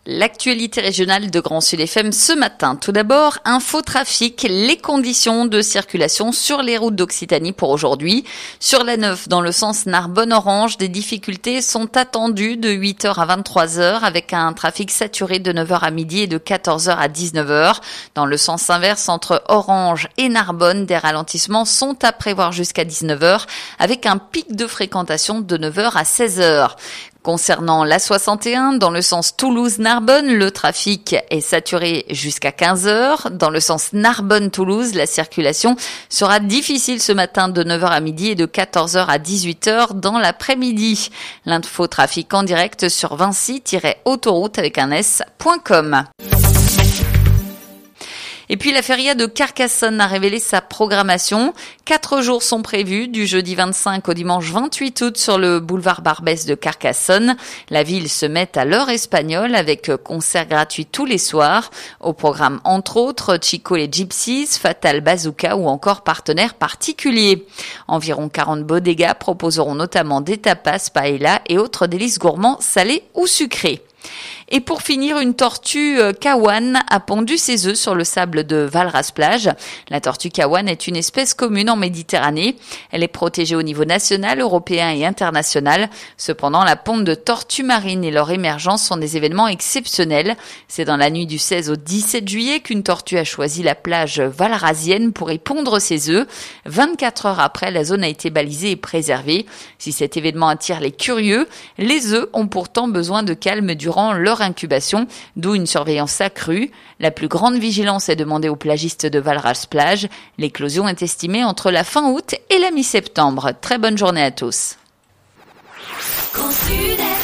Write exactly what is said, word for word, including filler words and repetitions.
L'actualité régionale de Grand Sud F M ce matin. Tout d'abord, infotrafic, les conditions de circulation sur les routes d'Occitanie pour aujourd'hui. Sur la neuf, dans le sens Narbonne-Orange, des difficultés sont attendues de huit heures à vingt-trois heures avec un trafic saturé de neuf heures à midi et de quatorze heures à dix-neuf heures. Dans le sens inverse, entre Orange et Narbonne, des ralentissements sont à prévoir jusqu'à dix-neuf heures avec un pic de fréquentation de neuf heures à seize heures. Concernant l'A soixante et un, dans le sens Toulouse-Narbonne, le trafic est saturé jusqu'à quinze heures. Dans le sens Narbonne-Toulouse, la circulation sera difficile ce matin de neuf heures à midi et de quatorze heures à dix-huit heures dans l'après-midi. L'infotrafic en direct sur vinci tiret autoroute avec un s point com. Et puis la feria de Carcassonne a révélé sa programmation. Quatre jours sont prévus, du jeudi vingt-cinq au dimanche vingt-huit août sur le boulevard Barbès de Carcassonne. La ville se met à l'heure espagnole avec concerts gratuits tous les soirs. Au programme entre autres Chico les Gypsies, Fatal Bazooka ou encore partenaires particuliers. Environ quarante bodegas proposeront notamment des tapas, paella et autres délices gourmands salés ou sucrés. Et pour finir, une tortue kawan a pondu ses œufs sur le sable de Valras-Plage. La tortue kawan est une espèce commune en Méditerranée. Elle est protégée au niveau national, européen et international. Cependant, la ponte de tortues marines et leur émergence sont des événements exceptionnels. C'est dans la nuit du seize au dix-sept juillet qu'une tortue a choisi la plage valrasienne pour y pondre ses œufs. vingt-quatre heures après, la zone a été balisée et préservée. Si cet événement attire les curieux, les œufs ont pourtant besoin de calme durant leur incubation, d'où une surveillance accrue. La plus grande vigilance est demandée aux plagistes de Valras-Plage. L'éclosion est estimée entre la fin août et la mi-septembre. Très bonne journée à tous. Grand Sud.